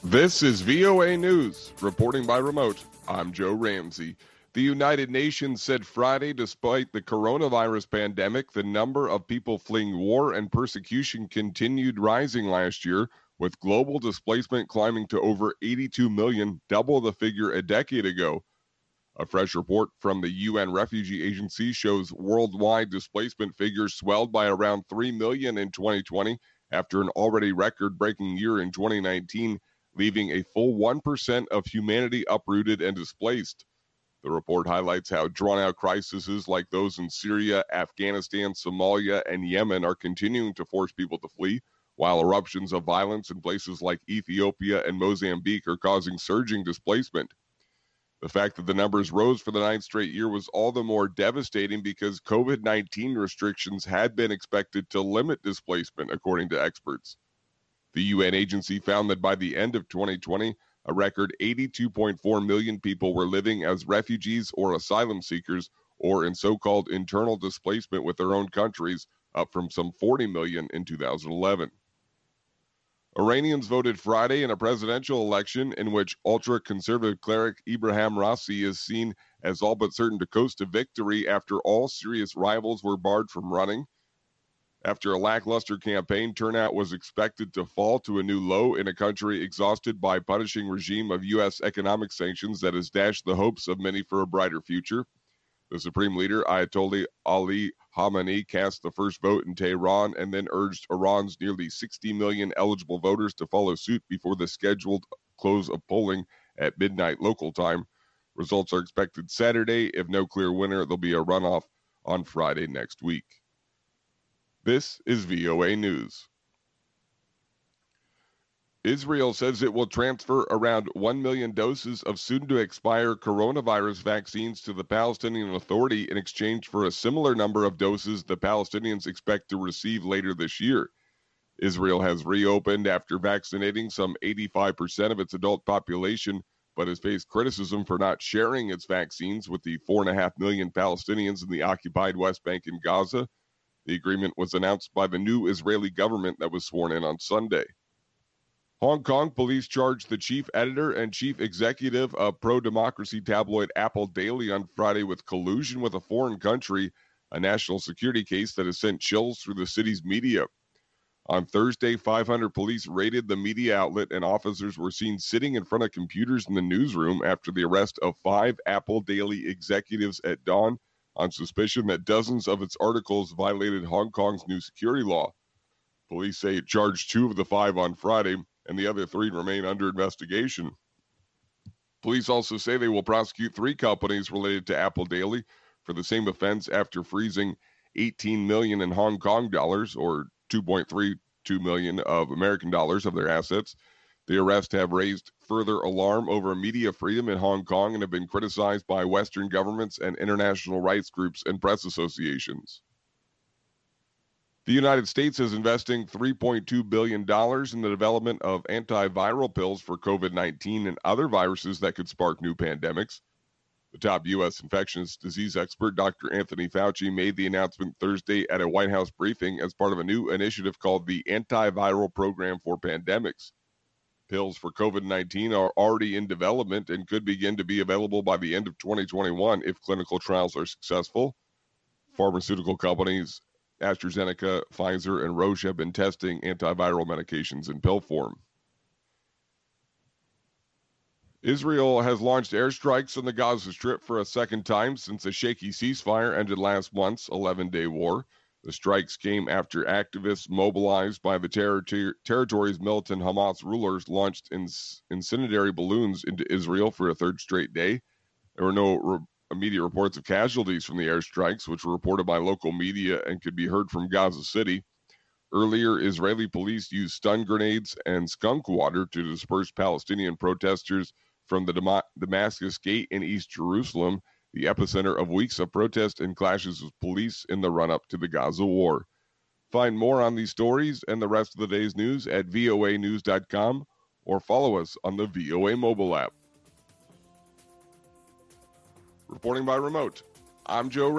This is VOA News. Reporting by remote, I'm Joe Ramsey. The United Nations said Friday, despite the coronavirus pandemic, the number of people fleeing war and persecution continued rising last year, with global displacement climbing to over 82 million, double the figure a decade ago. A fresh report from the UN Refugee Agency shows worldwide displacement figures swelled by around 3 million in 2020 after an already record-breaking year in 2019, leaving a full 1% of humanity uprooted and displaced. The report highlights how drawn-out crises like those in Syria, Afghanistan, Somalia, and Yemen are continuing to force people to flee, while eruptions of violence in places like Ethiopia and Mozambique are causing surging displacement. The fact that the numbers rose for the ninth straight year was all the more devastating because COVID-19 restrictions had been expected to limit displacement, according to experts. The UN agency found that by the end of 2020, a record 82.4 million people were living as refugees or asylum seekers or in so-called internal displacement with their own countries, up from some 40 million in 2011. Iranians voted Friday in a presidential election in which ultra-conservative cleric Ebrahim Raisi is seen as all but certain to coast to victory after all serious rivals were barred from running. After a lackluster campaign, turnout was expected to fall to a new low in a country exhausted by punishing regime of U.S. economic sanctions that has dashed the hopes of many for a brighter future. The Supreme Leader, Ayatollah Ali Khamenei, cast the first vote in Tehran and then urged Iran's nearly 60 million eligible voters to follow suit before the scheduled close of polling at midnight local time. Results are expected Saturday. If no clear winner, there'll be a runoff on Friday next week. This is VOA News. Israel says it will transfer around 1 million doses of soon-to-expire coronavirus vaccines to the Palestinian Authority in exchange for a similar number of doses the Palestinians expect to receive later this year. Israel has reopened after vaccinating some 85% of its adult population, but has faced criticism for not sharing its vaccines with the 4.5 million Palestinians in the occupied West Bank and Gaza. The agreement was announced by the new Israeli government that was sworn in on Sunday. Hong Kong police charged the chief editor and chief executive of pro-democracy tabloid Apple Daily on Friday with collusion with a foreign country, a national security case that has sent chills through the city's media. On Thursday, 500 police raided the media outlet and officers were seen sitting in front of computers in the newsroom after the arrest of 5 Apple Daily executives at dawn on suspicion that dozens of its articles violated Hong Kong's new security law. Police say it charged 2 of the 5 on Friday, and the other 3 remain under investigation. Police also say they will prosecute 3 companies related to Apple Daily for the same offense after freezing 18 million in Hong Kong dollars, or 2.32 million of American dollars, of their assets. The arrests have raised further alarm over media freedom in Hong Kong and have been criticized by Western governments and international rights groups and press associations. The United States is investing $3.2 billion in the development of antiviral pills for COVID-19 and other viruses that could spark new pandemics. The top U.S. infectious disease expert, Dr. Anthony Fauci, made the announcement Thursday at a White House briefing as part of a new initiative called the Antiviral Program for Pandemics. Pills for COVID-19 are already in development and could begin to be available by the end of 2021 if clinical trials are successful. Pharmaceutical companies AstraZeneca, Pfizer, and Roche have been testing antiviral medications in pill form. Israel has launched airstrikes on the Gaza Strip for a second time since a shaky ceasefire ended last month's 11-day war. The strikes came after activists mobilized by the territory's militant Hamas rulers launched incendiary balloons into Israel for a third straight day. There were no immediate reports of casualties from the airstrikes, which were reported by local media and could be heard from Gaza City. Earlier, Israeli police used stun grenades and skunk water to disperse Palestinian protesters from the Damascus Gate in East Jerusalem, the epicenter of weeks of protest and clashes with police in the run-up to the Gaza war. Find more on these stories and the rest of the day's news at voanews.com or follow us on the VOA mobile app. Reporting by remote, I'm Joe